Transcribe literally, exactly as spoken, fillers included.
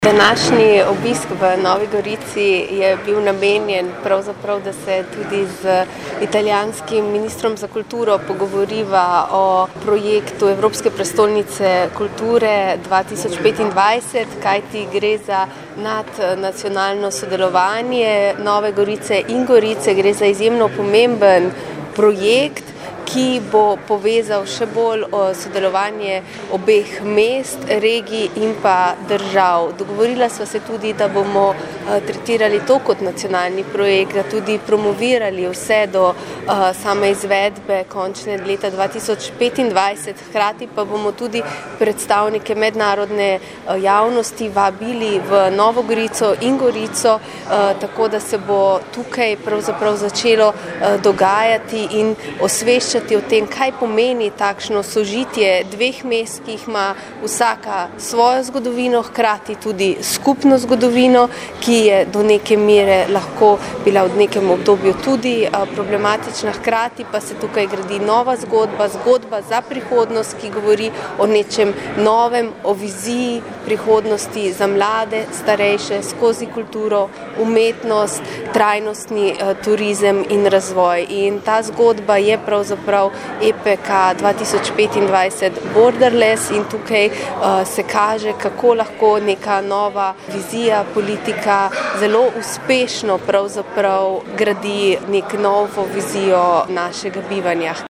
Današnji obisk v Novi Gorici je bil namenjen pravzaprav, da se tudi z italijanskim ministrom za kulturo pogovoriva o projektu Evropske prestolnice kulture dva tisoč petindvajset, kajti gre za nadnacionalno sodelovanje Nove Gorice in Gorice, gre za izjemno pomemben projekt, ki bo povezal še bolj sodelovanje obeh mest, regij in pa držav. Dogovorila sva se tudi, da bomo tretirali to kot nacionalni projekt, da tudi promovirali vse do same izvedbe končne leta dva tisoč petindvajset, hkrati pa bomo tudi predstavnike mednarodne javnosti vabili v Novo Gorico in Gorico, tako da se bo tukaj pravzaprav začelo dogajati in osveščati o tem, kaj pomeni takšno sožitje dveh mest, ki jih ima vsaka svojo zgodovino, hkrati tudi skupno zgodovino, ki je do neke mere lahko bila v nekem obdobju tudi problematična, hkrati pa se tukaj gradi nova zgodba, zgodba za prihodnost, ki govori o nečem novem, o viziji prihodnosti za mlade, starejše, skozi kulturo, umetnost, trajnostni turizem in razvoj. In ta zgodba je pravzaprav E P K dva tisoč petindvajset Borderless in tukaj uh, se kaže, kako lahko neka nova vizija, politika zelo uspešno pravzaprav gradi nek novo vizijo našega bivanja.